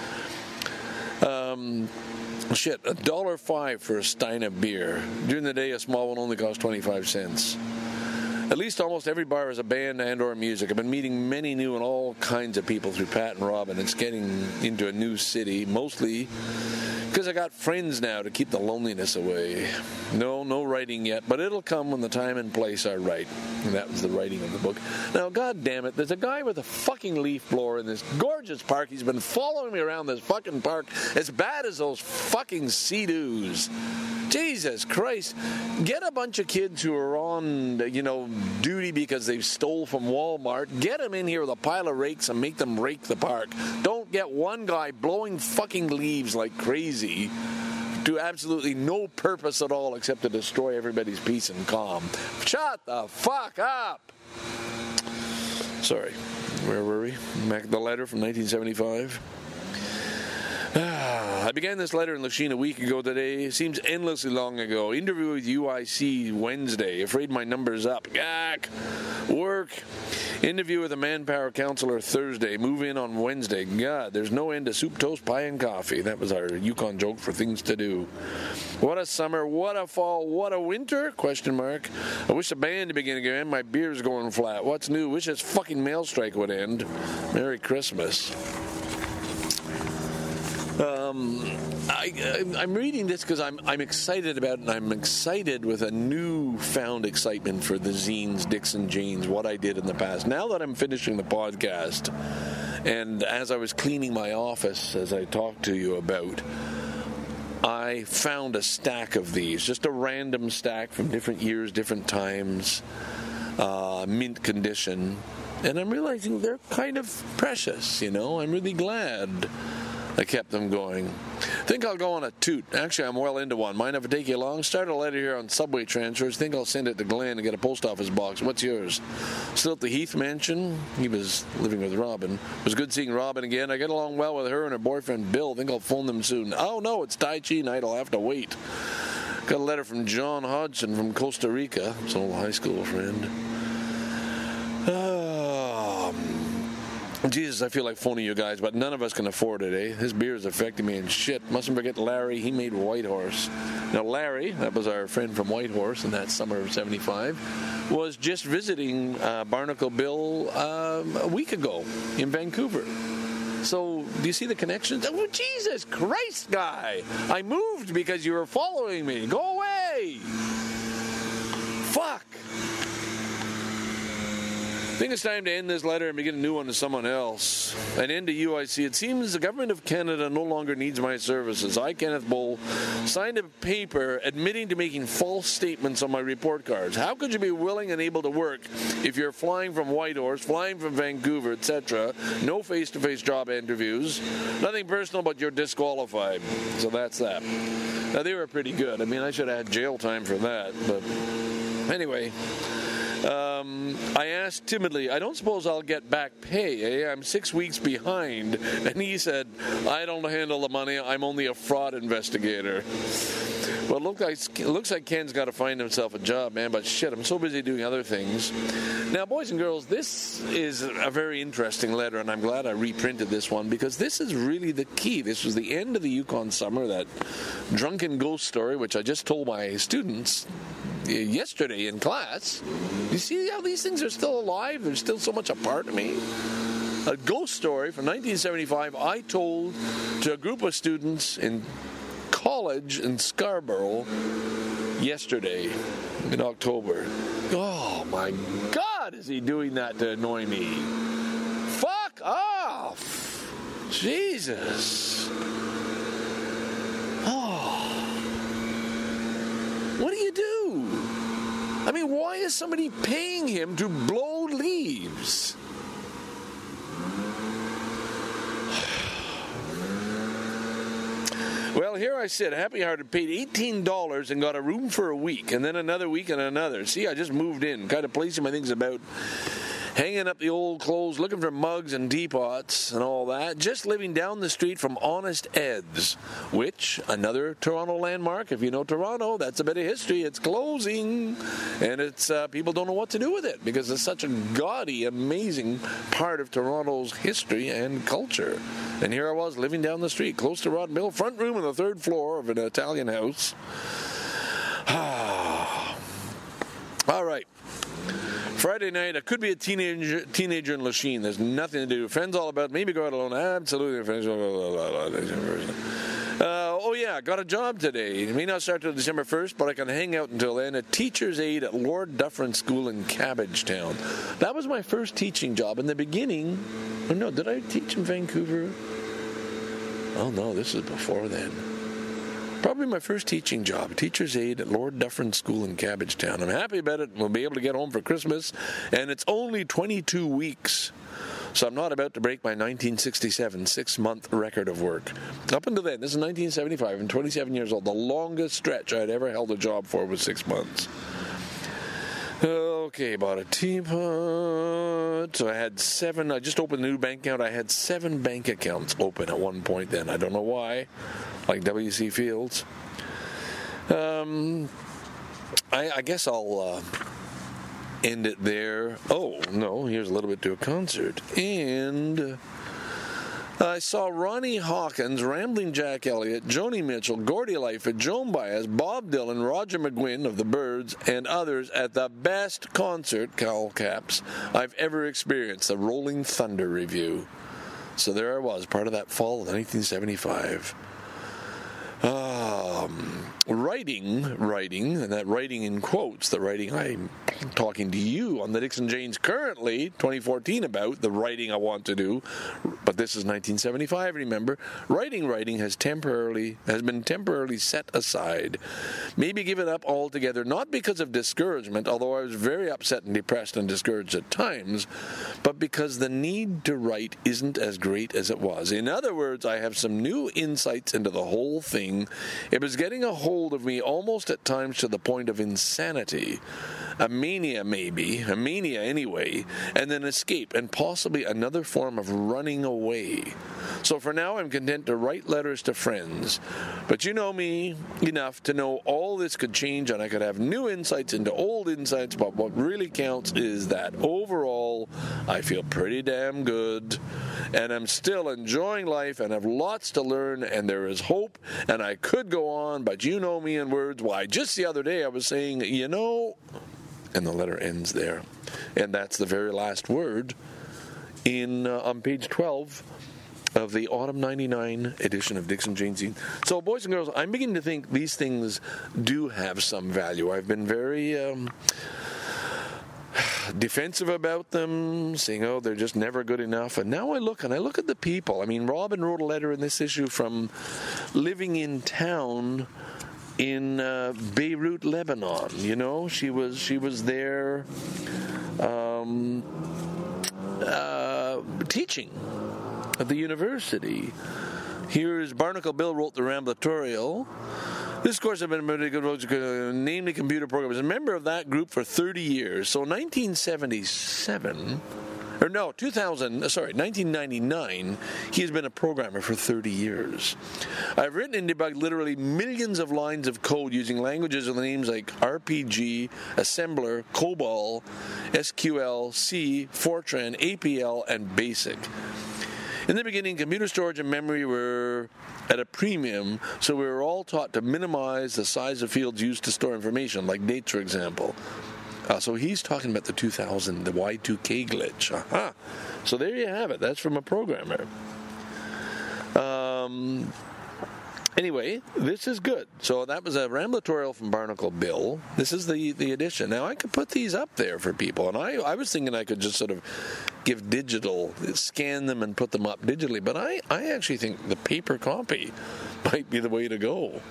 Um... Shit, a dollar five for a stein of beer. During the day, a small one only costs twenty-five cents. At least almost every bar has a band and or music. I've been meeting many new and all kinds of people through Pat and Robin. It's getting into a new city, mostly because I got friends now to keep the loneliness away. No, no writing yet, but it'll come when the time and place are right. And that was the writing of the book. Now, God damn it, there's a guy with a fucking leaf blower in this gorgeous park. He's been following me around this fucking park as bad as those fucking sea-doos. Jesus Christ. Get a bunch of kids who are on, you know, duty because they stole from Walmart. Get them in here with a pile of rakes and make them rake the park. Don't get one guy blowing fucking leaves like crazy to absolutely no purpose at all except to destroy everybody's peace and calm. Shut the fuck up! Sorry. Where were we? Back at the letter from nineteen seventy-five. Ah, I began this letter in Lachine a week ago today. It seems endlessly long ago. Interview with U I C Wednesday. Afraid my number's up. Gack. Work. Interview with a Manpower counselor Thursday. Move in on Wednesday. God, there's no end to soup, toast, pie, and coffee. That was our Yukon joke for things to do. What a summer, what a fall, what a winter? Question mark. I wish the band to begin again. My beer's going flat. What's new? Wish this fucking mail strike would end. Merry Christmas. Um, I, I'm reading this because I'm I'm excited about it, and I'm excited with a newfound excitement for the zines, Dixon Jane's, what I did in the past. Now that I'm finishing the podcast, and as I was cleaning my office, as I talked to you about, I found a stack of these, just a random stack from different years, different times, uh, mint condition, and I'm realizing they're kind of precious, you know. I'm really glad I kept them going. Think I'll go on a toot. Actually, I'm well into one. Mind if I take you along? Start a letter here on subway transfers. Think I'll send it to Glenn and get a post office box. What's yours? Still at the Heath Mansion? He was living with Robin. It was good seeing Robin again. I get along well with her and her boyfriend Bill. Think I'll phone them soon. Oh no, it's Tai Chi night. I'll have to wait. Got a letter from John Hodgson from Costa Rica. It's an old high school friend. Um, Jesus, I feel like phoning you guys, but none of us can afford it, eh? This beer is affecting me and shit. Mustn't forget Larry. He made Whitehorse. Now, Larry, that was our friend from Whitehorse in that summer of seventy-five, was just visiting uh, Barnacle Bill um, a week ago in Vancouver. So, do you see the connections? Oh, Jesus Christ, guy! I moved because you were following me. Go away! Fuck! I think it's time to end this letter and begin a new one to someone else. An end to U I C. It seems the government of Canada no longer needs my services. I, Kenneth Bull, signed a paper admitting to making false statements on my report cards. How could you be willing and able to work if you're flying from Whitehorse, flying from Vancouver, et cetera? No face-to-face job interviews. Nothing personal, but you're disqualified. So that's that. Now, they were pretty good. I mean, I should have had jail time for that. But anyway... Um, I asked timidly, I don't suppose I'll get back pay, eh? I'm six weeks behind. And he said, I don't handle the money, I'm only a fraud investigator. Well, it looks like, it looks like Ken's got to find himself a job, man, but shit, I'm so busy doing other things. Now, boys and girls, this is a very interesting letter, and I'm glad I reprinted this one, because this is really the key. This was the end of the Yukon summer, that drunken ghost story, which I just told my students yesterday in class. You see how these things are still alive? There's still so much a part of me. A ghost story from nineteen seventy-five I told to a group of students in college in Scarborough yesterday in October. Oh my God, is he doing that to annoy me? Fuck off! Jesus! Oh. What do you do? I mean, why is somebody paying him to blow leaves? Well, here I sit, happy-hearted, paid eighteen dollars and got a room for a week, and then another week and another. See, I just moved in, kind of placing my things about, hanging up the old clothes, looking for mugs and teapots and all that, just living down the street from Honest Ed's, which, another Toronto landmark, if you know Toronto, that's a bit of history. It's closing, and it's uh, people don't know what to do with it, because it's such a gaudy, amazing part of Toronto's history and culture. And here I was, living down the street, close to Rod Mill, front room on the third floor of an Italian house. All right. Friday night, I could be a teenager, teenager in Lachine. There's nothing to do. Friends all about. Maybe go out alone. Absolutely. Friends. Uh, oh, yeah, got a job today. It may not start till December first, but I can hang out until then. A teacher's aide at Lord Dufferin School in Cabbagetown. That was my first teaching job. In the beginning, oh no, did I teach in Vancouver? Oh, no, this is before then. Probably my first teaching job, teacher's aide at Lord Dufferin School in Cabbagetown. I'm happy about it. We'll be able to get home for Christmas, and it's only twenty-two weeks. So I'm not about to break my nineteen sixty-seven six-month record of work. Up until then, this is nineteen seventy-five, I'm twenty-seven years old. The longest stretch I'd ever held a job for was six months. Okay, bought a teapot. So I had seven. I just opened a new bank account. I had seven bank accounts open at one point then. I don't know why. Like W C Fields. Um, I, I guess I'll uh, end it there. Oh, no, here's a little bit to a concert. And I saw Ronnie Hawkins, Rambling Jack Elliott, Joni Mitchell, Gordy Lightfoot, Joan Baez, Bob Dylan, Roger McGuinn of the Byrds, and others at the best concert, cowl caps, I've ever experienced, the Rolling Thunder Review. So there I was, part of that fall of nineteen seventy-five. Um, writing, writing, and that writing in quotes, the writing I'm talking to you on the Dixon Janes currently, twenty fourteen, about, the writing I want to do, but this is nineteen seventy-five, remember. Writing, writing has temporarily, has been temporarily set aside. Maybe given up altogether, not because of discouragement, although I was very upset and depressed and discouraged at times, but because the need to write isn't as great as it was. In other words, I have some new insights into the whole thing. It was getting a hold of me almost at times to the point of insanity. a mania maybe, a mania anyway, and then escape, and possibly another form of running away. So for now, I'm content to write letters to friends. But you know me enough to know all this could change, and I could have new insights into old insights, but what really counts is that overall, I feel pretty damn good, and I'm still enjoying life, and have lots to learn, and there is hope, and I could go on, but you know me in words. Why, just the other day I was saying, you know, and the letter ends there. And that's the very last word in uh, on page twelve of the Autumn ninety-nine edition of Dixon Jane's Zine. So, boys and girls, I'm beginning to think these things do have some value. I've been very um, defensive about them, saying, oh, they're just never good enough. And now I look, and I look at the people. I mean, Robin wrote a letter in this issue from living in town in uh, Beirut, Lebanon. You know, she was she was there um, uh, teaching at the university. Here's Barnacle Bill wrote the Ramblatorial. This course I've been a namely computer programmer. I was a member of that group for thirty years. So nineteen seventy-seven, or no, two thousand, sorry, nineteen ninety-nine, he has been a programmer for thirty years. I've written and debugged literally millions of lines of code using languages with names like R P G, Assembler, COBOL, S Q L, C, Fortran, A P L, and BASIC. In the beginning, computer storage and memory were at a premium, so we were all taught to minimize the size of fields used to store information, like dates, for example. Uh, so he's talking about the two thousand, the Y two K glitch. Aha! So there you have it. That's from a programmer. Um... Anyway, this is good. So that was a Ramblatorial from Barnacle Bill. This is the, the edition. Now, I could put these up there for people, and I, I was thinking I could just sort of give digital, scan them and put them up digitally, but I, I actually think the paper copy might be the way to go.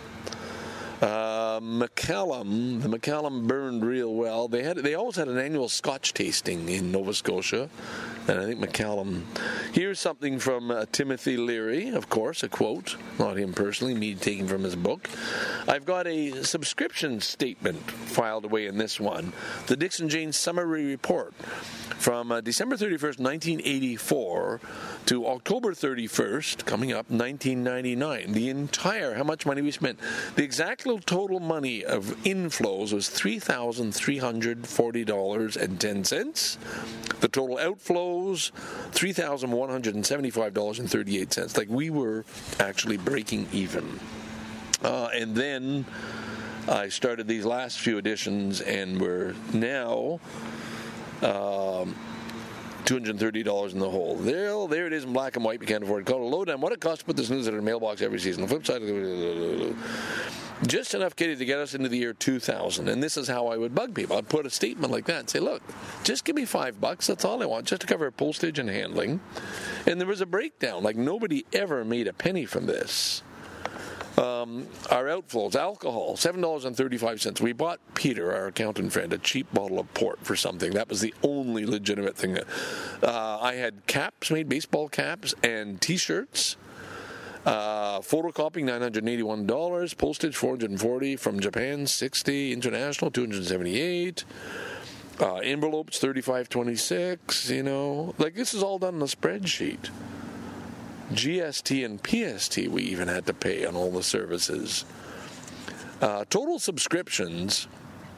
Uh, Macallan, the Macallan burned real well. They had they always had an annual Scotch tasting in Nova Scotia, and I think Macallan. Here's something from uh, Timothy Leary, of course, a quote, not him personally, me taking from his book. I've got a subscription statement filed away in this one, the Dixon Jane's Summary Report, from uh, December thirty-first, nineteen eighty-four to October thirty-first, coming up, nineteen ninety-nine. The entire, how much money we spent, the exact total money of inflows was three thousand three hundred forty dollars and ten cents. The total outflows, three thousand one hundred seventy-five dollars and thirty-eight cents. Like, we were actually breaking even. Uh, and then I started these last few editions, and we're now um, two hundred thirty dollars in the hole. There, there it is in black and white. We can't afford it. Call it Lowdown. What it costs to put this newsletter in the mailbox every season. The flip side of the... Just enough, Kitty, to get us into the year two thousand. And this is how I would bug people. I'd put a statement like that and say, look, just give me five bucks. That's all I want, just to cover postage and handling. And there was a breakdown. Like, nobody ever made a penny from this. Um, our outflows, alcohol, seven dollars and thirty-five cents. We bought Peter, our accountant friend, a cheap bottle of port for something. That was the only legitimate thing. Uh, I had caps made, baseball caps, and T-shirts. Uh, photocopying nine hundred eighty-one dollars, postage four hundred forty dollars, from Japan sixty dollars, international two hundred seventy-eight dollars, uh, envelopes thirty-five twenty-six, you know, like, this is all done on a spreadsheet. G S T and P S T we even had to pay on all the services. Uh, total subscriptions,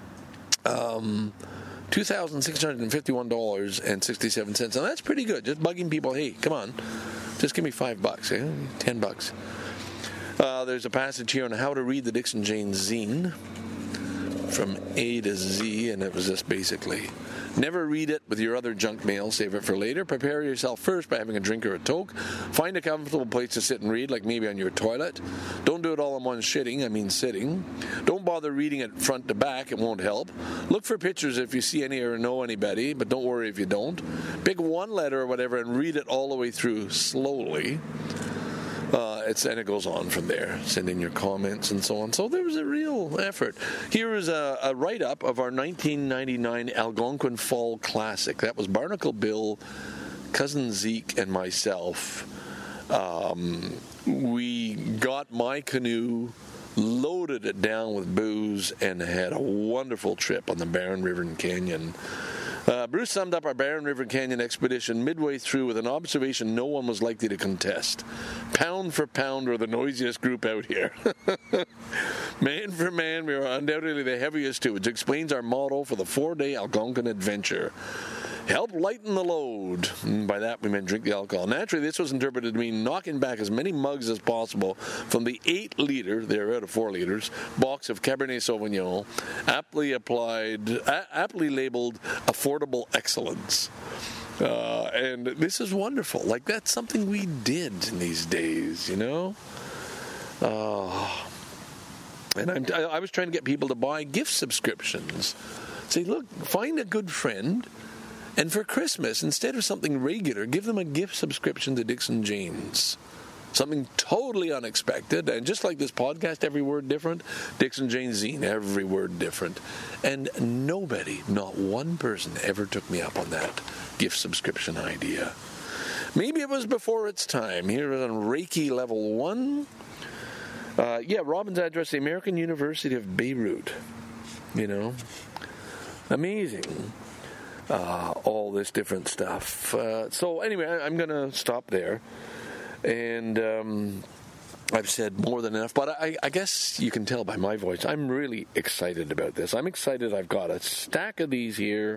um, two thousand six hundred fifty-one dollars and sixty-seven cents, and that's pretty good. Just bugging people, hey, come on. Just give me five bucks, eh? ten bucks. Uh, there's a passage here on how to read the Dixon Jane's Zine from A to Z, and it was just basically, never read it with your other junk mail. Save it for later. Prepare yourself first by having a drink or a toke. Find a comfortable place to sit and read, like maybe on your toilet. Don't do it all in one shitting, I mean sitting. Don't bother reading it front to back, it won't help. Look for pictures if you see any or know anybody, but don't worry if you don't. Pick one letter or whatever and read it all the way through slowly. Uh, it's, and it goes on from there. Send in your comments and so on. So there was a real effort. Here is a, a write-up of our nineteen ninety-nine Algonquin Fall Classic. That was Barnacle Bill, Cousin Zeke, and myself. Um, we got my canoe loaded it down with booze, and had a wonderful trip on the Barren River Canyon. Uh, Bruce summed up our Barren River Canyon expedition midway through with an observation no one was likely to contest. Pound for pound, we're the noisiest group out here. Man for man, we are undoubtedly the heaviest too, which explains our motto for the four-day Algonquin adventure. Help lighten the load. And by that we meant drink the alcohol. Naturally, this was interpreted to mean knocking back as many mugs as possible from the eight-liter, they're out of four liters, box of Cabernet Sauvignon, aptly applied, a- aptly labeled affordable excellence. Uh, and this is wonderful. Like, that's something we did in these days, you know? Uh, and I'm, I, I was trying to get people to buy gift subscriptions. Say, look, find a good friend, and for Christmas, instead of something regular, give them a gift subscription to Dixon Janes. Something totally unexpected. And just like this podcast, every word different, Dixon Janes zine, every word different. And nobody, not one person, ever took me up on that gift subscription idea. Maybe it was before its time. Here on Reiki Level one. Uh, yeah, Robin's address, the American University of Beirut. You know, amazing. Uh, all this different stuff. Uh, so anyway, I, I'm going to stop there. And um, I've said more than enough, but I, I guess you can tell by my voice, I'm really excited about this. I'm excited I've got a stack of these here,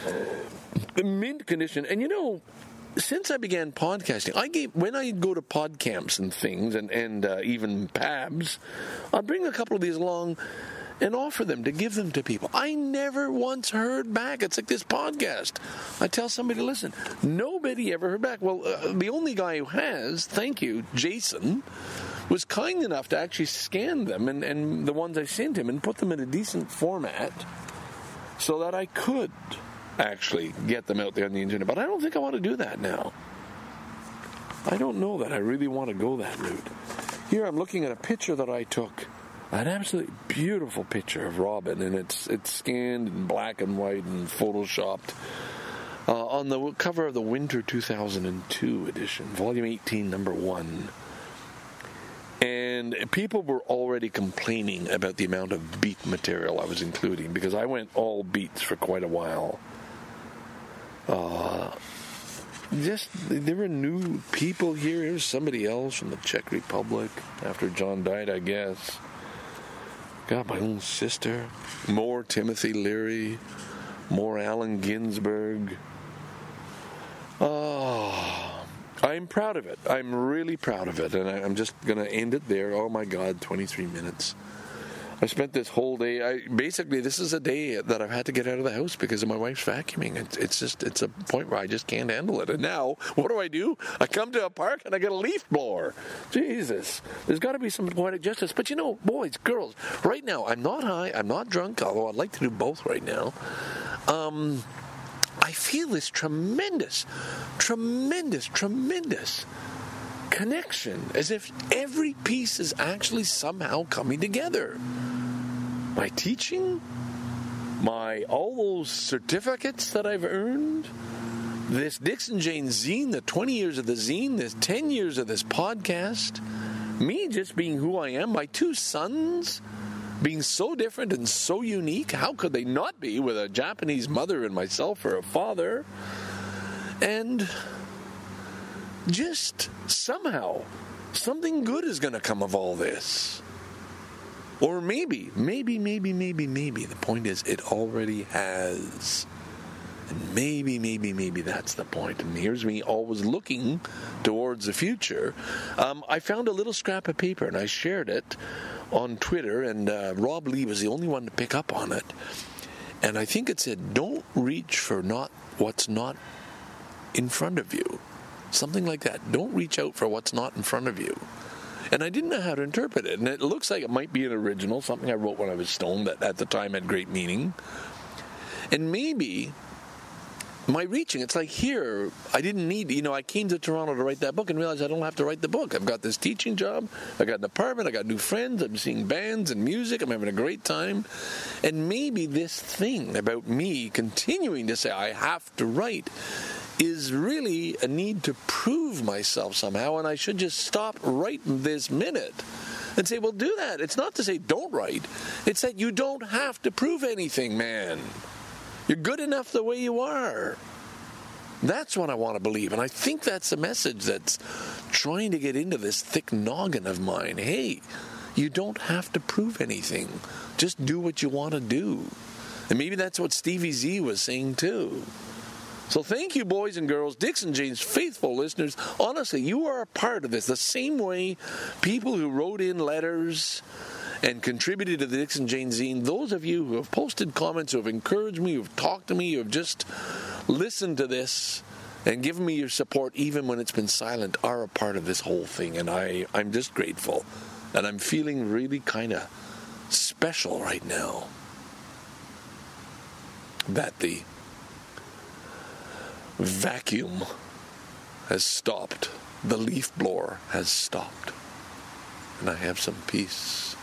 mint condition. And you know, since I began podcasting, I gave when I go to pod camps and things, and, and uh, even P A Bs, I'll bring a couple of these along and offer them, to give them to people. I never once heard back. It's like this podcast. I tell somebody, listen, nobody ever heard back. Well, uh, the only guy who has, thank you, Jason, was kind enough to actually scan them, and, and the ones I sent him, and put them in a decent format so that I could actually get them out there on the internet. But I don't think I want to do that now. I don't know that I really want to go that route. Here I'm looking at a picture that I took. An absolutely beautiful picture of Robin, and it's it's scanned in black and white and photoshopped uh, on the cover of the Winter two thousand two edition, Volume eighteen, Number one. And people were already complaining about the amount of beat material I was including, because I went all beats for quite a while. Uh, just, there were new people here. Here's somebody else from the Czech Republic after John died, I guess. Got my own sister, more Timothy Leary, more Allen Ginsberg. Oh, I'm proud of it. I'm really proud of it, and I, I'm just going to end it there. Oh, my God, twenty-three minutes. I spent this whole day, I basically, this is a day that I've had to get out of the house because of my wife's vacuuming. It's, it's just, it's a point where I just can't handle it. And now, what do I do? I come to a park and I get a leaf blower. Jesus. There's got to be some poetic justice. But you know, boys, girls, right now, I'm not high, I'm not drunk, although I'd like to do both right now. Um, I feel this tremendous, tremendous, tremendous connection, as if every piece is actually somehow coming together. My teaching, my all those certificates that I've earned, this Dixon Janes zine, the twenty years of the zine, this ten years of this podcast, me just being who I am, my two sons being so different and so unique. How could they not be, with a Japanese mother and myself for a father? And just somehow something good is going to come of all this. Or maybe, maybe, maybe, maybe, maybe. The point is, it already has. And maybe, maybe, maybe that's the point. And here's me always looking towards the future. Um, I found a little scrap of paper, and I shared it on Twitter, and uh, Rob Lee was the only one to pick up on it. And I think it said, don't reach for not what's not in front of you. Something like that. Don't reach out for what's not in front of you. And I didn't know how to interpret it. And it looks like it might be an original, something I wrote when I was stoned that at the time had great meaning. And maybe my reaching, it's like here, I didn't need, you know, I came to Toronto to write that book and realized I don't have to write the book. I've got this teaching job, I got an apartment, I got new friends, I'm seeing bands and music, I'm having a great time. And maybe this thing about me continuing to say I have to write is really a need to prove myself somehow, and I should just stop right this minute and say, well, do that. It's not to say don't write. It's that you don't have to prove anything, man. You're good enough the way you are. That's what I want to believe. And I think that's the message that's trying to get into this thick noggin of mine. Hey, you don't have to prove anything. Just do what you want to do. And maybe that's what Stevie Z was saying too. So thank you, boys and girls, Dicks and Jane's faithful listeners. Honestly, you are a part of this. The same way people who wrote in letters and contributed to the Dicks and Jane zine, those of you who have posted comments, who have encouraged me, who have talked to me, who have just listened to this and given me your support even when it's been silent, are a part of this whole thing. And I, I'm just grateful. And I'm feeling really kind of special right now that the vacuum has stopped. The leaf blower has stopped. And I have some peace.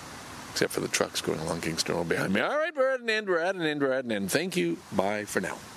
Except for the trucks going along Kingston Road behind me. All right, we're at an end, we're at an end, we're at an end. Thank you. Bye for now.